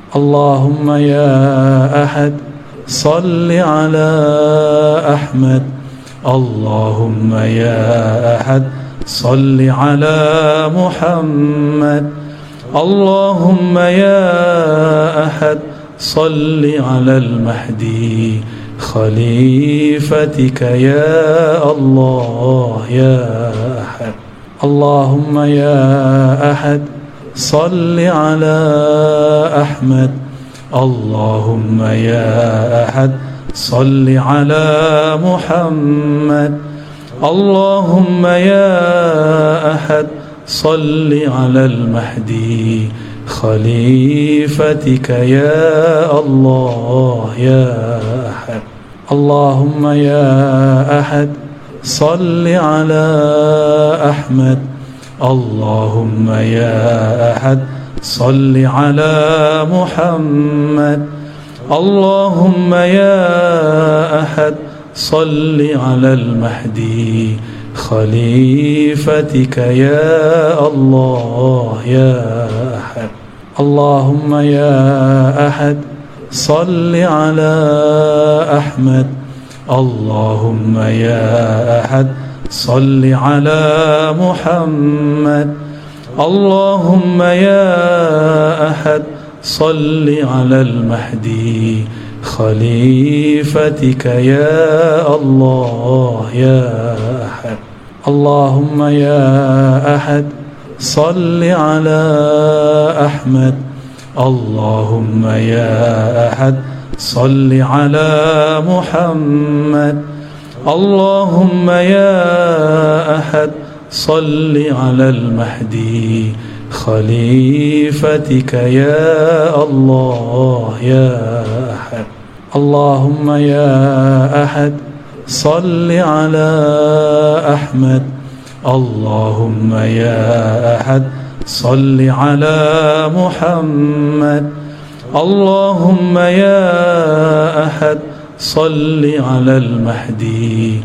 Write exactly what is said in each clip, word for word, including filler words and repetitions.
اللهم يا أحد صل على أحمد. اللهم يا أحد صل على محمد. اللهم يا أحد صل على المهدي خليفتك يا الله يا أحد. اللهم يا أحد صل على أحمد. اللهم يا أحد صل على محمد. اللهم يا أحد صل على المهدي خليفتك يا الله يا أحد. اللهم يا أحد صل على أحمد. اللهم يا أحد صل على محمد. اللهم يا أحد صل على المهدي خليفتك يا الله يا أحد. اللهم يا أحد صل على أحمد. اللهم يا أحد صل على محمد. اللهم يا أحد صل على المهدي خليفتك يا الله يا أحد. اللهم يا أحد صل على أحمد. اللهم يا أحد صل على محمد. اللهم يا أحد صل على المهدي خليفتك يا الله يا أحد. اللهم يا أحد صل على أحمد. اللهم يا أحد صل على محمد. اللهم يا أحد صل على المهدي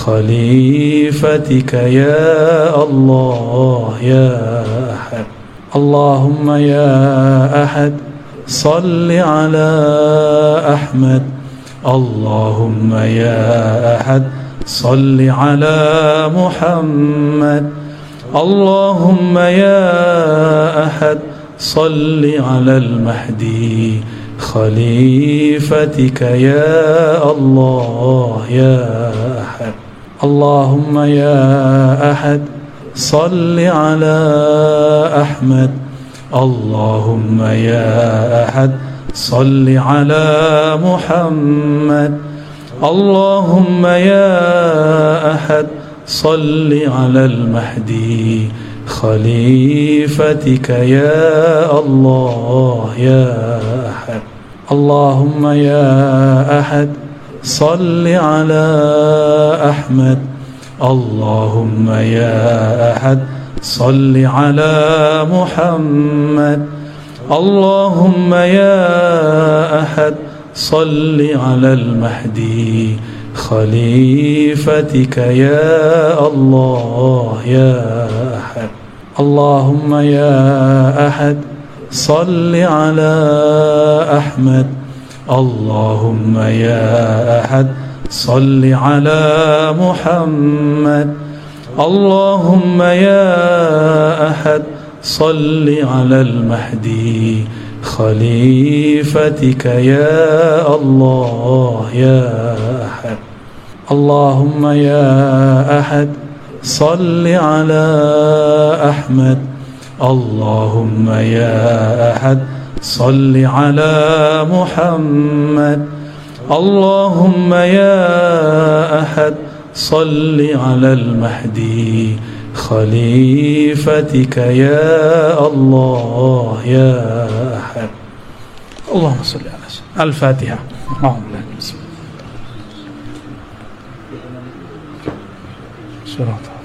خليفتك يا الله يا أحد. اللهم يا أحد صل على أحمد. اللهم يا أحد صل على محمد. اللهم يا أحد صل على المهدي خليفتك يا الله يا أحد. اللهم يا أحد صل على أحمد. اللهم يا أحد صل على محمد. اللهم يا أحد صل على المهدي خليفتك يا الله يا أحد. اللهم يا أحد صل على أحمد. اللهم يا أحد صل على محمد. اللهم يا أحد صل على المهدي خليفتك يا الله يا أحد. اللهم يا أحد صل على أحمد. اللهم يا أحد صل على محمد. اللهم يا أحد صل على المهدي خليفتك يا الله يا أحد. اللهم يا أحد صل على أحمد. اللهم يا أحد صل على محمد. اللهم يا أحد صل على المهدي خليفتك يا الله يا أحد. اللهم صل على سيدنا. الفاتحة. بسم الله.